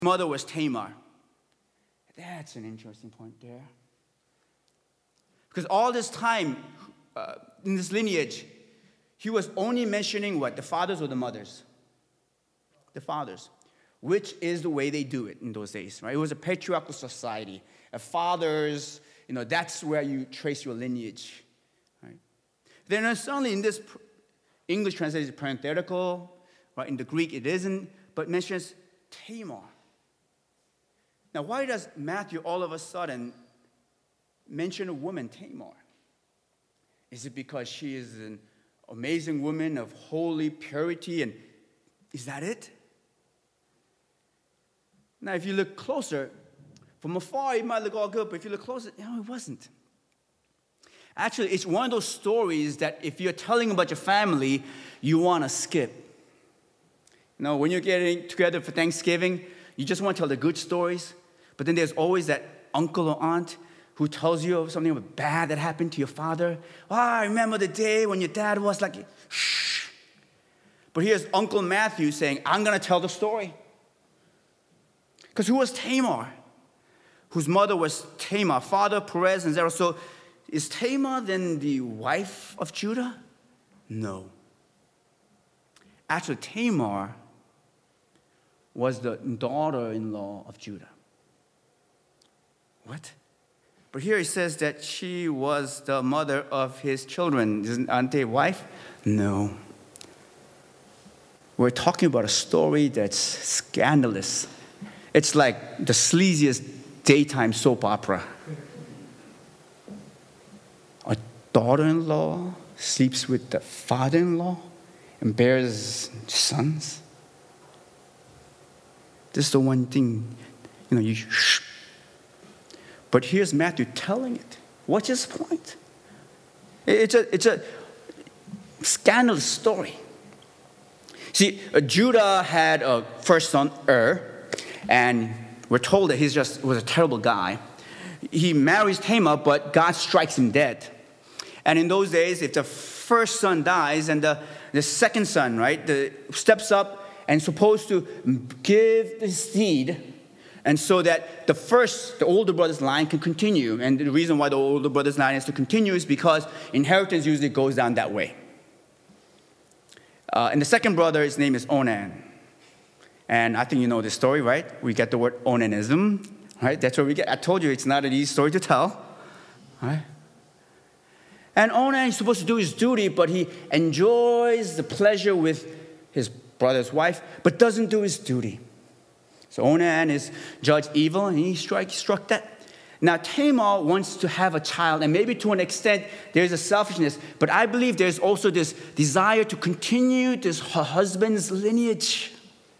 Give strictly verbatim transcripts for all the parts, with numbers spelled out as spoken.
mother was Tamar. That's an interesting point there. Because all this time, uh, in this lineage, he was only mentioning what? The fathers or the mothers? The fathers. Which is the way they do it in those days, right? It was a patriarchal society. A fathers, you know, that's where you trace your lineage, right? Then suddenly in this English translation is parenthetical, right? In the Greek it isn't, but mentions Tamar. Now, why does Matthew all of a sudden mention a woman, Tamar? Is it because she is an amazing woman of holy purity, and is that it? Now, if you look closer, from afar it might look all good, but if you look closer, no, it wasn't. Actually, it's one of those stories that if you're telling about your family, you want to skip. You know, when you're getting together for Thanksgiving, you just want to tell the good stories, but then there's always that uncle or aunt who tells you of something bad that happened to your father. Oh, I remember the day when your dad was like, shh. But here's Uncle Matthew saying, I'm going to tell the story. Because who was Tamar? Whose mother was Tamar, father Perez and Zerah. So is Tamar then the wife of Judah? No. Actually, Tamar was the daughter-in-law of Judah. What? But here it says that she was the mother of his children. Isn't, aren't they wife? No. We're talking about a story that's scandalous. It's like the sleaziest daytime soap opera. A daughter-in-law sleeps with the father-in-law and bears sons. This is the one thing, you know, you shh. But here's Matthew telling it. What's his point? It's a, it's a scandalous story. See, uh, Judah had a first son, Er, and we're told that he just was a terrible guy. He marries Tamar, but God strikes him dead. And in those days, if the first son dies and the, the second son, right, the, steps up and supposed to give the seed, and so that the first, the older brother's line can continue. And the reason why the older brother's line is to continue is because inheritance usually goes down that way. Uh, and the second brother, his name is Onan. And I think you know this story, right? We get the word onanism, right? That's where we get. I told you it's not an easy story to tell, right? And Onan is supposed to do his duty, but he enjoys the pleasure with his brother's wife, but doesn't do his duty. So Onan is judged evil, and he struck, struck that. Now, Tamar wants to have a child, and maybe to an extent, there's a selfishness, but I believe there's also this desire to continue this her husband's lineage.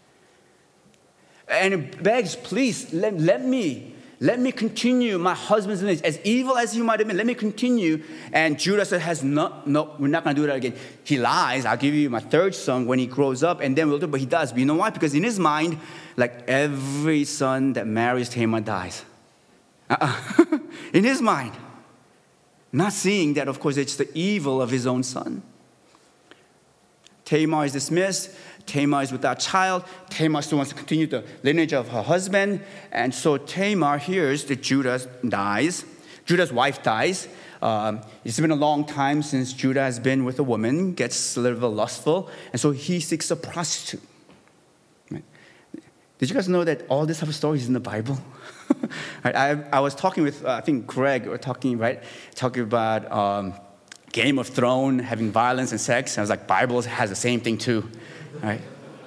And it begs, please, let, let me, let me continue my husband's lineage. As evil as he might have been, let me continue. And Judah said, "Has no, no, we're not going to do that again." He lies, "I'll give you my third son when he grows up, and then we'll do it." But he does. But you know why? Because in his mind, like every son that marries Tamar dies. Uh-uh. In his mind. Not seeing that, of course, it's the evil of his own son. Tamar is dismissed. Tamar is without child. Tamar still wants to continue the lineage of her husband. And so Tamar hears that Judah dies. Judah's wife dies. Um, it's been a long time since Judah has been with a woman, gets a little bit lustful, and so he seeks a prostitute. Right? Did you guys know that all this type of stories is in the Bible? I, I, I was talking with, uh, I think Greg, we're talking, right? Talking about um, Game of Thrones, having violence and sex. And I was like, Bible has the same thing too. Right?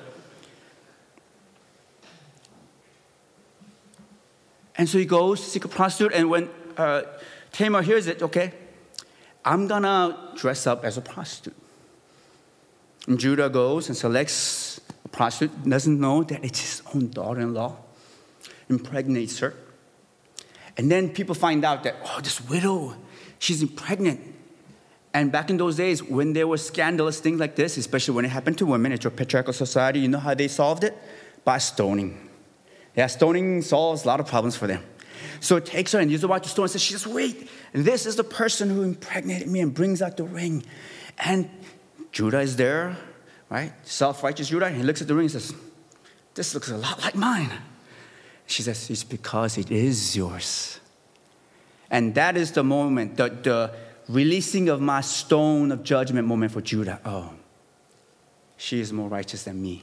And so he goes to seek a prostitute, and when uh, Tamar hears it, okay, I'm gonna dress up as a prostitute. And Judah goes and selects a prostitute, doesn't know that it's his own daughter-in-law, impregnates her. And then people find out that, oh, this widow, she's pregnant. And back in those days, when there were scandalous things like this, especially when it happened to women, it's a patriarchal society, you know how they solved it? By stoning. Yeah, stoning solves a lot of problems for them. So it takes her and uses the wife to stone and says, she says, wait, this is the person who impregnated me, and brings out the ring. And Judah is there, right? Self-righteous Judah. And he looks at the ring and says, this looks a lot like mine. She says, it's because it is yours. And that is the moment, the, the releasing of my stone of judgment moment for Judah. Oh, she is more righteous than me.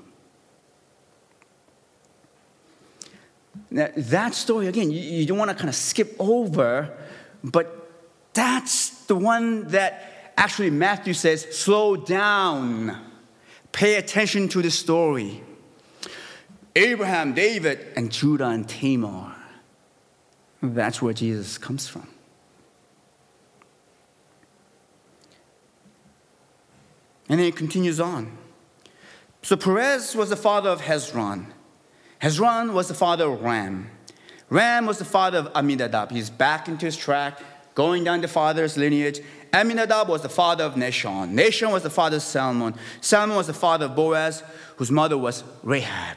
Now, that story, again, you, you don't want to kind of skip over, but that's the one that actually Matthew says, slow down. Pay attention to the story. Abraham, David, and Judah and Tamar. That's where Jesus comes from. And then it continues on. So Perez was the father of Hezron. Hezron was the father of Ram. Ram was the father of Amminadab. He's back into his track, going down the father's lineage. Amminadab was the father of Nahshon. Nahshon was the father of Salmon. Salmon was the father of Boaz, whose mother was Rahab.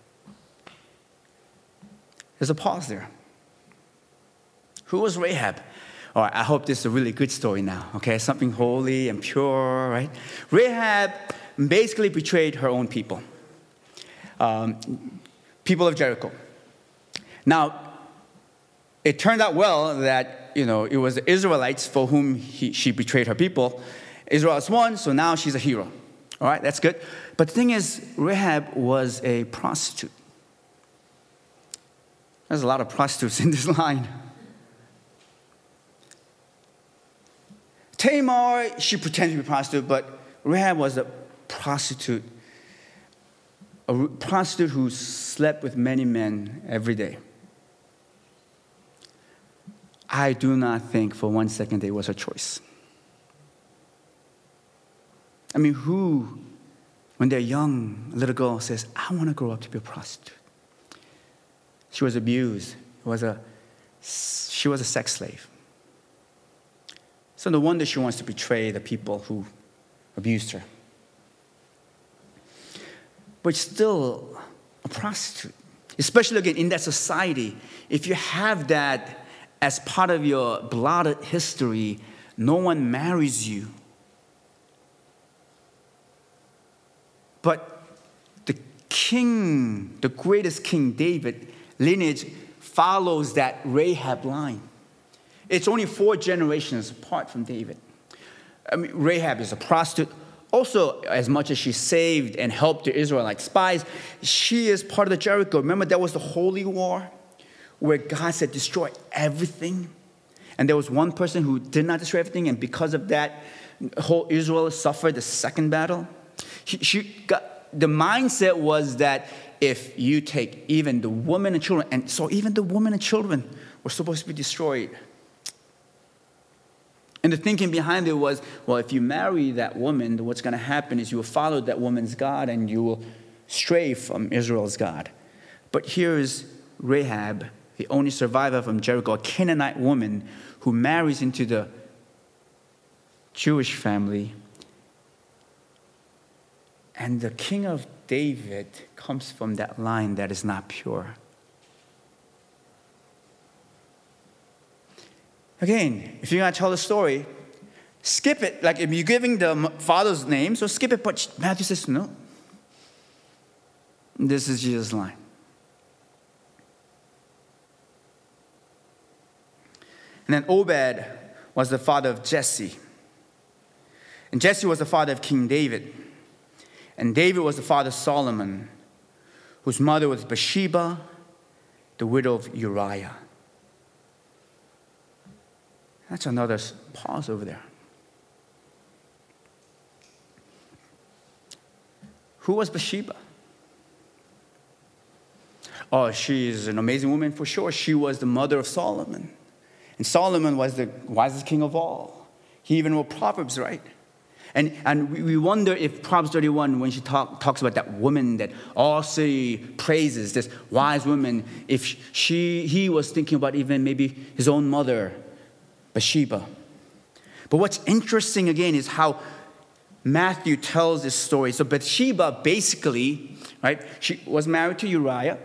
There's a pause there. Who was Rahab? All right, I hope this is a really good story now, okay? Something holy and pure, right? Rahab basically betrayed her own people, um, people of Jericho. Now, it turned out well that, you know, it was the Israelites for whom he, she betrayed her people. Israel's won, so now she's a hero. All right, that's good. But the thing is, Rahab was a prostitute. There's a lot of prostitutes in this line. Tamar, she pretended to be a prostitute, but Rahab was a prostitute, a prostitute who slept with many men every day. I do not think for one second it was her choice. I mean, who, when they're young, a little girl says, I want to grow up to be a prostitute? She was abused. It was a, she was a sex slave. So no wonder she wants to betray the people who abused her. But still a prostitute, especially again in that society. If you have that as part of your blotted history, no one marries you. But the king, the greatest King David lineage follows that Rahab line. It's only four generations apart from David. I mean, Rahab is a prostitute. Also, as much as she saved and helped the Israelite spies, she is part of the Jericho. Remember, that was the Holy War where God said, destroy everything. And there was one person who did not destroy everything, and because of that, whole Israel suffered the second battle. She, she got, the mindset was that if you take even the women and children, and so even the women and children were supposed to be destroyed. And the thinking behind it was, well, if you marry that woman, what's going to happen is you will follow that woman's God and you will stray from Israel's God. But here is Rahab, the only survivor from Jericho, a Canaanite woman who marries into the Jewish family. And the king of David comes from that line that is not pure. Again, if you're going to tell the story, skip it. Like if you're giving the father's name, so skip it. But Matthew says, no. This is Jesus' line. And then Obed was the father of Jesse. And Jesse was the father of King David. And David was the father of Solomon, whose mother was Bathsheba, the widow of Uriah. That's another pause over there. Who was Bathsheba? Oh, she is an amazing woman for sure. She was the mother of Solomon. And Solomon was the wisest king of all. He even wrote Proverbs, right? And, and we wonder if Proverbs thirty-one, when she talk, talks about that woman that all city praises, this wise woman, if she, he was thinking about even maybe his own mother, Bathsheba. But what's interesting again is how Matthew tells this story. So Bathsheba basically, right, she was married to Uriah.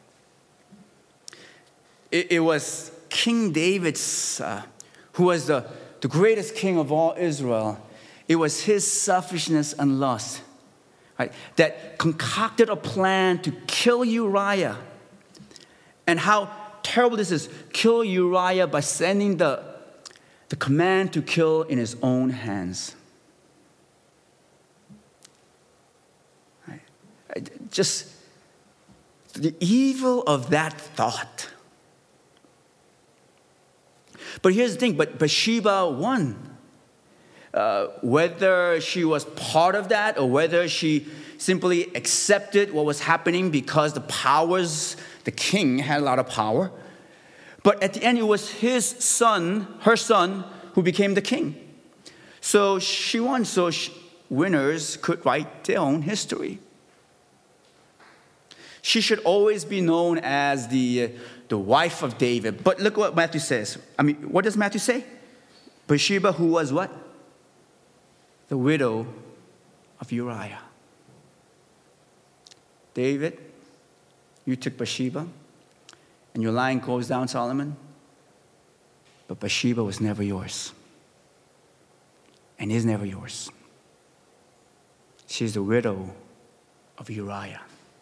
It, it was King David's, uh, who was the, the greatest king of all Israel. It was his selfishness and lust, right, that concocted a plan to kill Uriah. And and how terrible this is. Kill Uriah by sending the, the command to kill in his own hands. Just the evil of that thought. But here's the thing, but Bathsheba won. Uh, whether she was part of that or whether she simply accepted what was happening because the powers, the king had a lot of power. But at the end, it was his son, her son, who became the king. So she won, so she, winners could write their own history. She should always be known as the, uh, the wife of David. But look what Matthew says. I mean, what does Matthew say? Bathsheba, who was what? The widow of Uriah. David, you took Bathsheba, and your line goes down, Solomon. But Bathsheba was never yours, and is never yours. She's the widow of Uriah.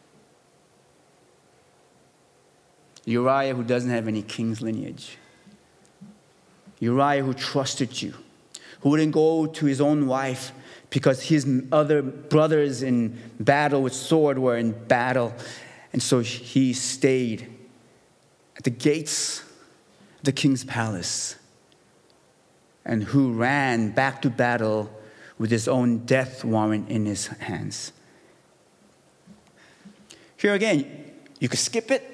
Uriah who doesn't have any king's lineage. Uriah who trusted you, who wouldn't go to his own wife because his other brothers in battle with sword were in battle. And so he stayed at the gates of the king's palace, and who ran back to battle with his own death warrant in his hands. Here again, you could skip it,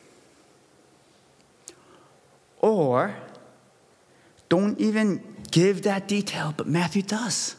or don't even give that detail, but Matthew does.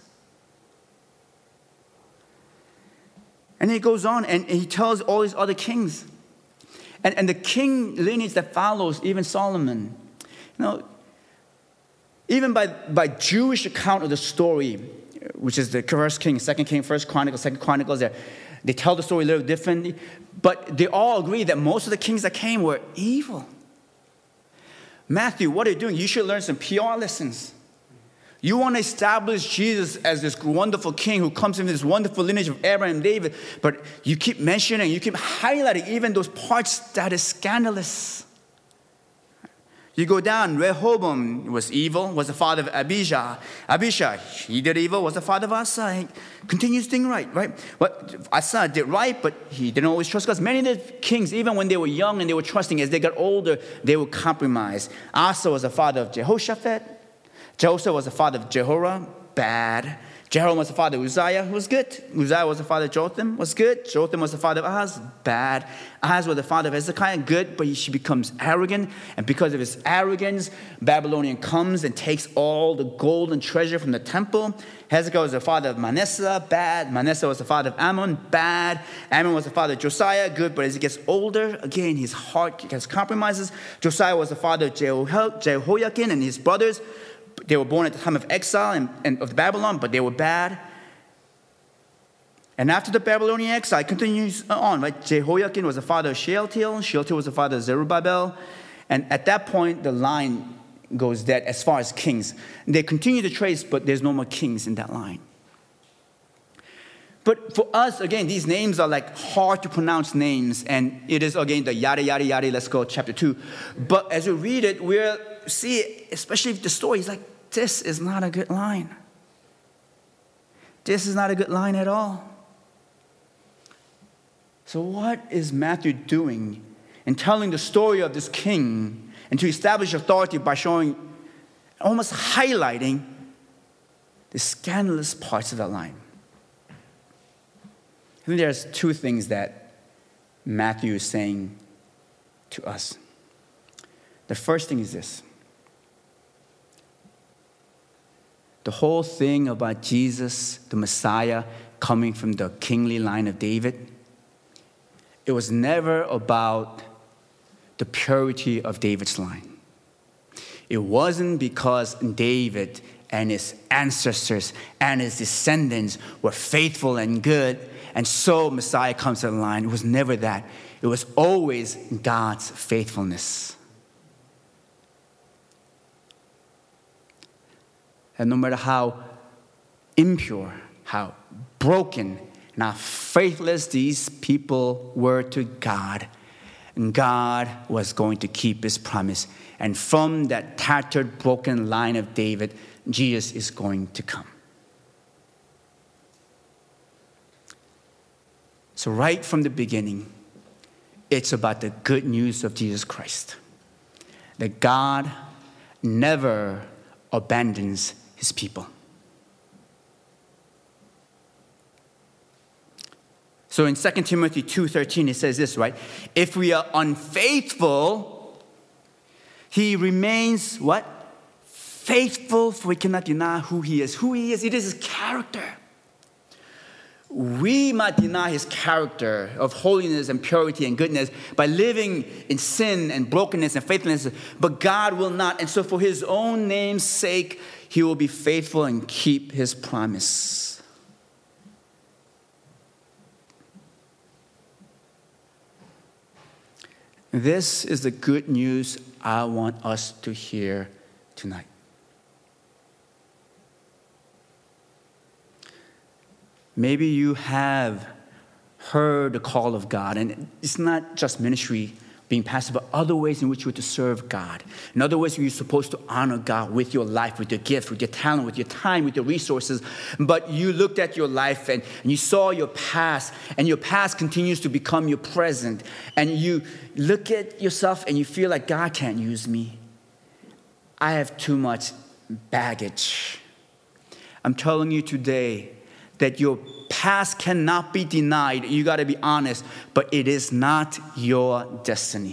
And he goes on and he tells all these other kings. And, and the king lineage that follows, even Solomon. You know, even by, by Jewish account of the story, which is the first king, second king, first chronicles, second chronicles, they tell the story a little differently. But they all agree that most of the kings that came were evil. Matthew, what are you doing? You should learn some P R lessons. You want to establish Jesus as this wonderful king who comes in this wonderful lineage of Abraham and David, but you keep mentioning, you keep highlighting even those parts that is scandalous. You go down, Rehoboam was evil, was the father of Abijah. Abijah, he did evil, was the father of Asa. He continues doing right, right? But Asa did right, but he didn't always trust God. Many of the kings, even when they were young and they were trusting, as they got older, they would compromise. Asa was the father of Jehoshaphat. Joseph was the father of Jehoram, bad. Jehoram was the father of Uzziah, who was good. Uzziah was the father of Jotham, was good. Jotham was the father of Ahaz, bad. Ahaz was the father of Hezekiah, good, but he becomes arrogant. And because of his arrogance, Babylonian comes and takes all the gold and treasure from the temple. Hezekiah was the father of Manasseh, bad. Manasseh was the father of Ammon, bad. Ammon was the father of Josiah, good, but as he gets older, again, his heart gets compromises. Josiah was the father of Jeho- Jehoiakim and his brothers. They were born at the time of exile and, and of Babylon, but they were bad. And after the Babylonian exile, it continues on, right? Jehoiakim was the father of Shealtiel. Shealtiel was the father of Zerubbabel. And at that point, the line goes dead as far as kings. And they continue to trace, but there's no more kings in that line. But for us, again, these names are like hard to pronounce names. And it is, again, the yada, yada, yada. Let's go chapter two. But as we read it, we'll see, especially the story, it's like, this is not a good line. This is not a good line at all. So what is Matthew doing in telling the story of this king and to establish authority by showing, almost highlighting the scandalous parts of that line? I think there's two things that Matthew is saying to us. The first thing is this. The whole thing about Jesus, the Messiah, coming from the kingly line of David, it was never about the purity of David's line. It wasn't because David and his ancestors and his descendants were faithful and good, and so Messiah comes to the line. It was never that. It was always God's faithfulness. And no matter how impure, how broken, and how faithless these people were to God, God was going to keep his promise. And from that tattered, broken line of David, Jesus is going to come. So right from the beginning, it's about the good news of Jesus Christ. That God never abandons his people. So in Second Timothy two thirteen, it says this, right? If we are unfaithful, he remains what? Faithful, for we cannot deny who he is. Who he is, it is his character. We might deny his character of holiness and purity and goodness by living in sin and brokenness and faithlessness, but God will not. And so for his own name's sake, he will be faithful and keep his promise. This is the good news I want us to hear tonight. Maybe you have heard the call of God, and it's not just ministry being pastored, but other ways in which you're to serve God. In other ways, you're supposed to honor God with your life, with your gift, with your talent, with your time, with your resources. But you looked at your life and, and you saw your past, and your past continues to become your present. And you look at yourself and you feel like God can't use me. I have too much baggage. I'm telling you today that your past cannot be denied. You got to be honest, but it is not your destiny.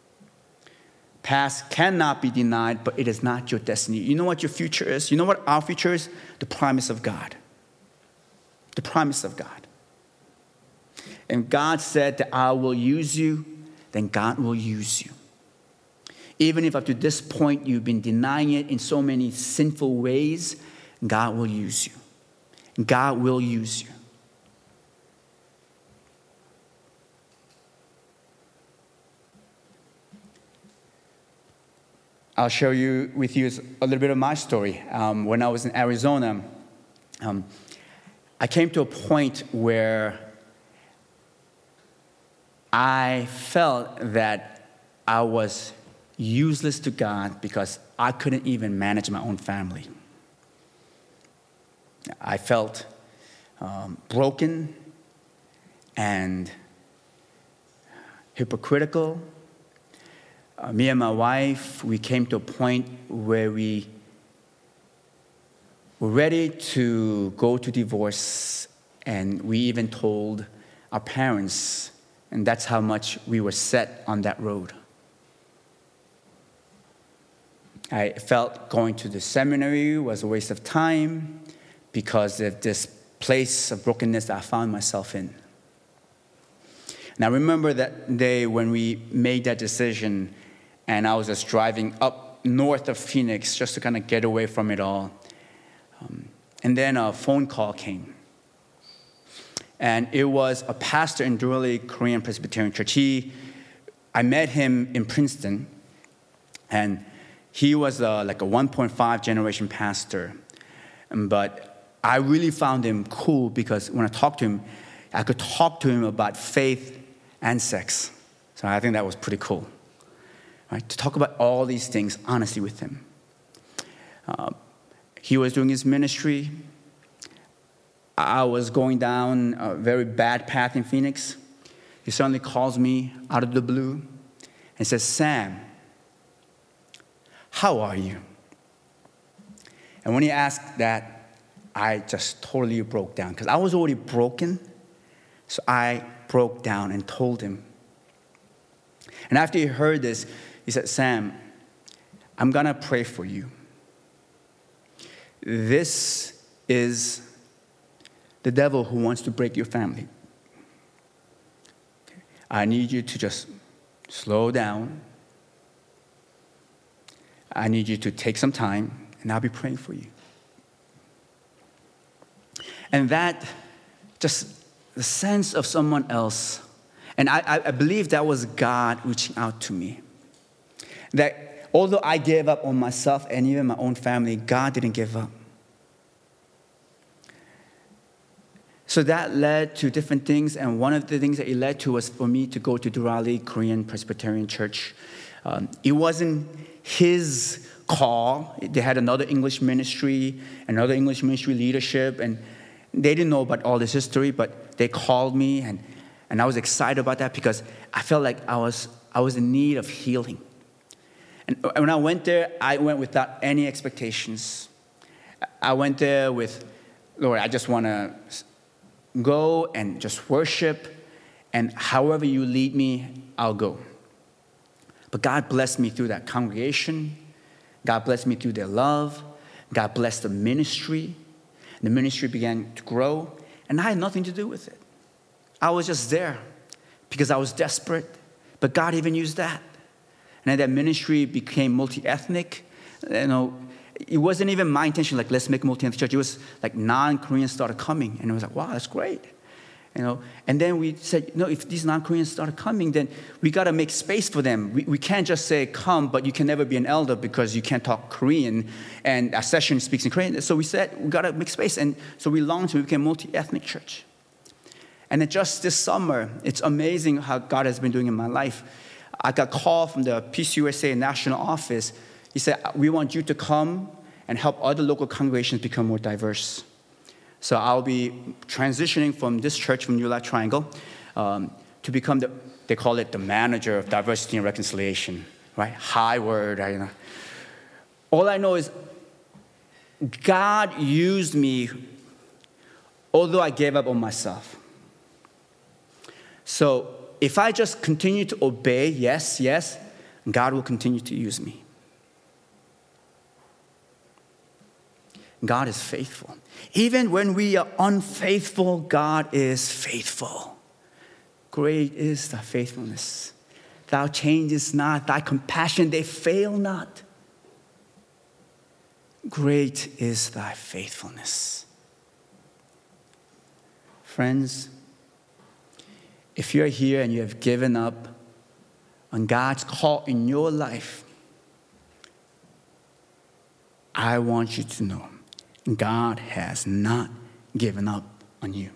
Past cannot be denied, but it is not your destiny. You know what your future is? You know what our future is? The promise of God. The promise of God. And God said that I will use you, then God will use you. Even if up to this point you've been denying it in so many sinful ways, God will use you. God will use you. I'll share you with you a little bit of my story. Um, when I was in Arizona, um, I came to a point where I felt that I was useless to God because I couldn't even manage my own family. I felt um, broken and hypocritical. Uh, me and my wife, we came to a point where we were ready to go to divorce, and we even told our parents, and that's how much we were set on that road. I felt going to the seminary was a waste of time because of this place of brokenness that I found myself in. And I remember that day when we made that decision, and I was just driving up north of Phoenix just to kind of get away from it all. Um, and then a phone call came. And it was a pastor in Durley Korean Presbyterian Church. He, I met him in Princeton, and he was a, like a one point five generation pastor. But I really found him cool because when I talked to him, I could talk to him about faith and sex. So I think that was pretty cool, right? To talk about all these things honestly with him. Uh, he was doing his ministry. I was going down a very bad path in Phoenix. He suddenly calls me out of the blue and says, "Sam, how are you?" And when he asked that, I just totally broke down because I was already broken. So I broke down and told him. And after he heard this, he said, "Sam, I'm going to pray for you. This is the devil who wants to break your family. I need you to just slow down. I need you to take some time, and I'll be praying for you." And that, just the sense of someone else, and I, I believe that was God reaching out to me. That although I gave up on myself and even my own family, God didn't give up. So that led to different things, and one of the things that it led to was for me to go to Durali Korean Presbyterian Church. Um, it wasn't his call. They had another English ministry, another English ministry leadership, and they didn't know about all this history, but they called me, and, and I was excited about that because I felt like I was, I was in need of healing. And when I went there, I went without any expectations. I went there with, Lord, I just want to go and just worship, and however you lead me, I'll go. But God blessed me through that congregation. God blessed me through their love. God blessed the ministry. The ministry began to grow, and I had nothing to do with it. I was just there because I was desperate, but God even used that. And then that ministry became multi-ethnic. You know, it wasn't even my intention, like, let's make a multi-ethnic church. It was like non-Koreans started coming, and it was like, wow, that's great. You know, and then we said, no, if these non-Koreans started coming, then we got to make space for them. We, we can't just say, come, but you can never be an elder because you can't talk Korean, and our session speaks in Korean. So we said, we got to make space. And so we launched, we became a multi-ethnic church. And then just this summer, it's amazing how God has been doing in my life. I got a call from the Peace U S A national office. He said, we want you to come and help other local congregations become more diverse. So I'll be transitioning from this church, from New Life Triangle, um, to become the, they call it the manager of diversity and reconciliation, right? High word. I, you know. All I know is God used me, although I gave up on myself. So if I just continue to obey, yes, yes, God will continue to use me. God is faithful. Even when we are unfaithful, God is faithful. Great is thy faithfulness. Thou changest not, thy compassion, they fail not. Great is thy faithfulness. Friends, if you're here and you have given up on God's call in your life, I want you to know God has not given up on you.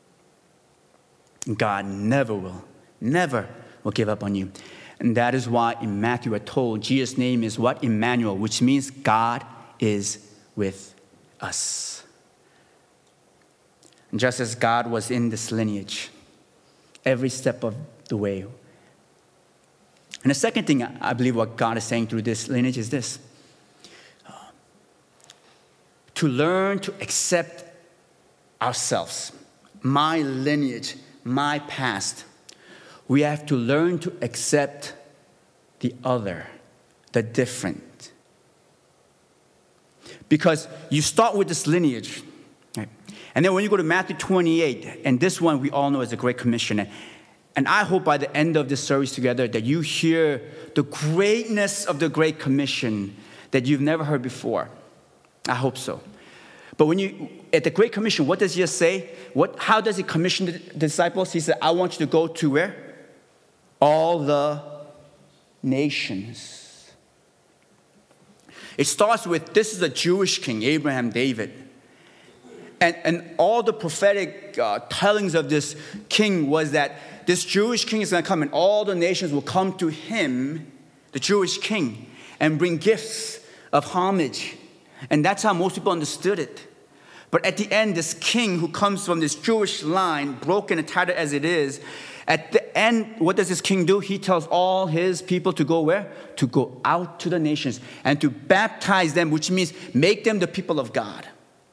God never will, never will give up on you. And that is why in Matthew we're told Jesus' name is what? Emmanuel, which means God is with us. And just as God was in this lineage, every step of the way. And the second thing I believe what God is saying through this lineage is this. To learn to accept ourselves, my lineage, my past. We have to learn to accept the other, the different. Because you start with this lineage, right? And then when you go to Matthew twenty-eight, and this one we all know is the Great Commission, and I hope by the end of this service together that you hear the greatness of the Great Commission that you've never heard before. I hope so. But when you, at the Great Commission, what does Jesus say? What, how does he commission the disciples? He said, I want you to go to where? All the nations. It starts with, this is a Jewish king, Abraham, David. And, and all the prophetic uh, tellings of this king was that this Jewish king is going to come and all the nations will come to him, the Jewish king, and bring gifts of homage. And that's how most people understood it. But at the end, this king who comes from this Jewish line, broken and tattered as it is, at the end, what does this king do? He tells all his people to go where? To go out to the nations and to baptize them, which means make them the people of God.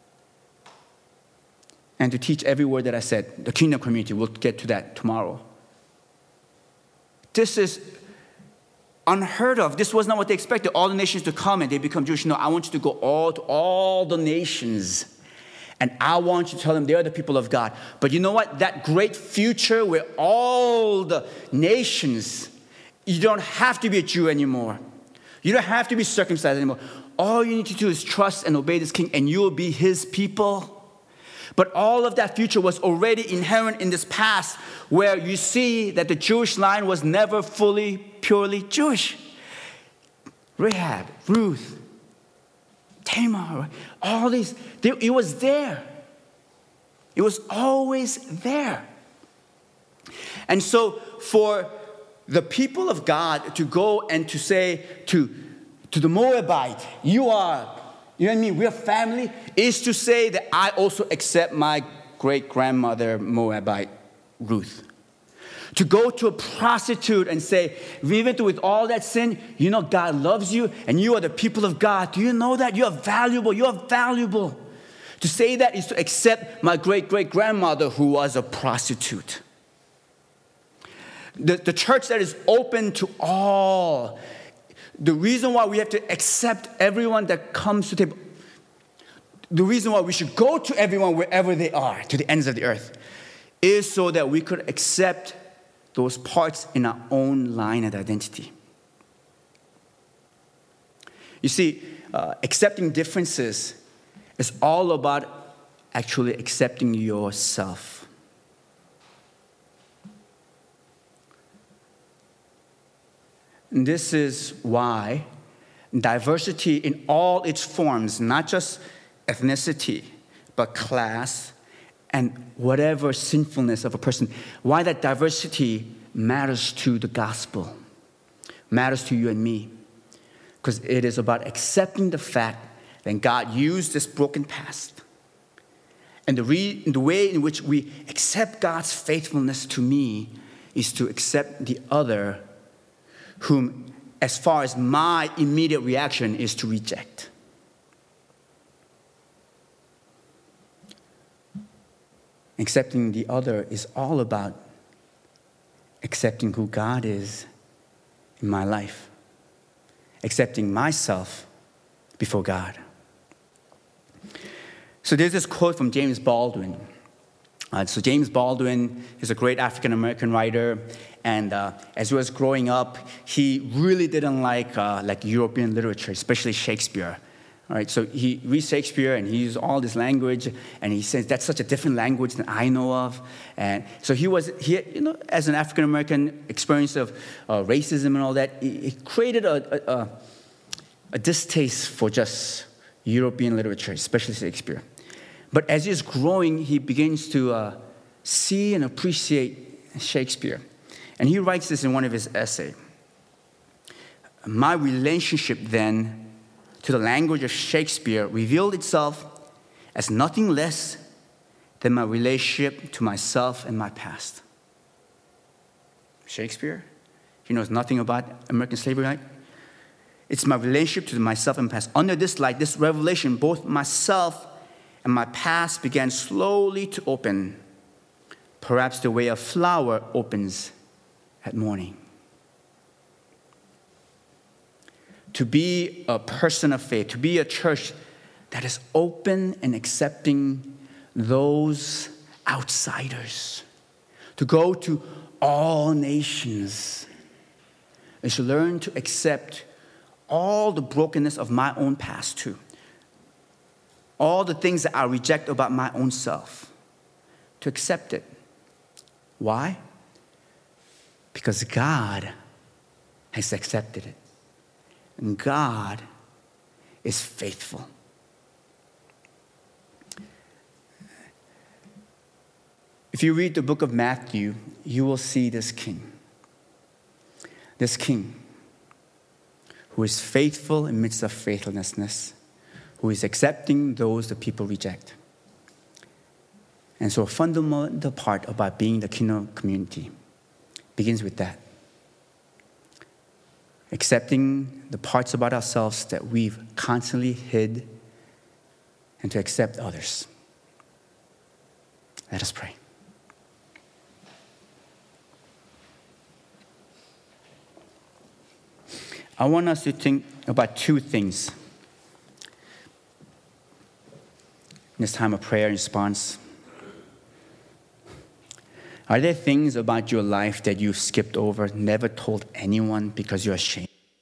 And to teach every word that I said, the kingdom community. We'll get to that tomorrow. This is unheard of. This was not what they expected. All the nations to come and they become Jewish. No, I want you to go all to all the nations. And I want you to tell them they're the people of God. But you know what? That great future where all the nations, you don't have to be a Jew anymore. You don't have to be circumcised anymore. All you need to do is trust and obey this king and you will be his people. But all of that future was already inherent in this past where you see that the Jewish line was never fully, purely Jewish. Rahab, Ruth, Tamar, all these, they, it was there. It was always there. And so for the people of God to go and to say to, to the Moabite, you are, you know what I mean, we're family, is to say that I also accept my great-grandmother Moabite, Ruth. To go to a prostitute and say, even with all that sin, you know God loves you and you are the people of God. Do you know that? You are valuable. You are valuable. To say that is to accept my great-great-grandmother who was a prostitute. The, the church that is open to all. The reason why we have to accept everyone that comes to the table. The reason why we should go to everyone wherever they are, to the ends of the earth, is so that we could accept those parts in our own line of identity. You see, uh, accepting differences is all about actually accepting yourself. And this is why diversity in all its forms, not just ethnicity, but class, and whatever sinfulness of a person, why that diversity matters to the gospel, matters to you and me. Because it is about accepting the fact that God used this broken past. And the, re- the way in which we accept God's faithfulness to me is to accept the other, whom, as far as my immediate reaction, is to reject. Accepting the other is all about accepting who God is in my life, accepting myself before God. So there's this quote from James Baldwin. Uh, so James Baldwin is a great African-American writer, and uh, as he was growing up, he really didn't like uh, like European literature, especially Shakespeare. All right, so he reads Shakespeare and he uses all this language, and he says that's such a different language than I know of. And so he was, he, you know, as an African American experience of uh, racism and all that, it created a, a, a distaste for just European literature, especially Shakespeare. But as he's growing, he begins to uh, see and appreciate Shakespeare. And he writes this in one of his essays. My relationship then to the language of Shakespeare revealed itself as nothing less than my relationship to myself and my past. Shakespeare, he knows nothing about American slavery, right? It's my relationship to myself and past. Under this light, this revelation, both myself and my past began slowly to open, perhaps the way a flower opens at morning. To be a person of faith, to be a church that is open and accepting those outsiders, to go to all nations, is to learn to accept all the brokenness of my own past too. All the things that I reject about my own self, to accept it. Why? Because God has accepted it. And God is faithful. If you read the book of Matthew, you will see this king. This king who is faithful in midst of faithlessness, who is accepting those the people reject. And so a fundamental part about being the kingdom community begins with that. Accepting the parts about ourselves that we've constantly hid, and to accept others. Let us pray. I want us to think about two things in this time of prayer and response. Are there things about your life that you've skipped over, never told anyone because you're ashamed?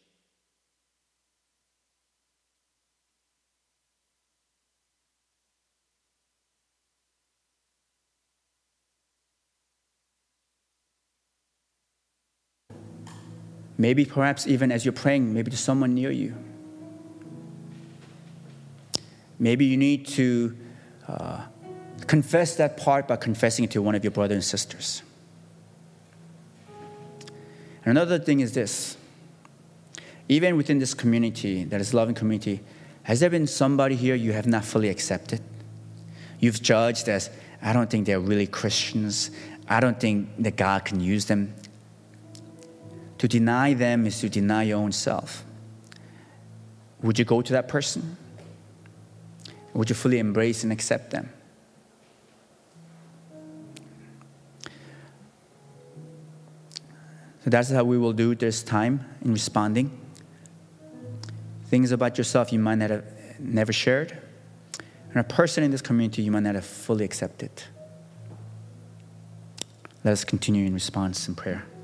Maybe perhaps even as you're praying, maybe to someone near you. Maybe you need to uh, confess that part by confessing it to one of your brothers and sisters. And another thing is this. Even within this community, that is loving community, has there been somebody here you have not fully accepted? You've judged as, I don't think they're really Christians. I don't think that God can use them. To deny them is to deny your own self. Would you go to that person? Would you fully embrace and accept them? So that's how we will do this time in responding. Things about yourself you might not have never shared, and a person in this community you might not have fully accepted. Let us continue in response and prayer.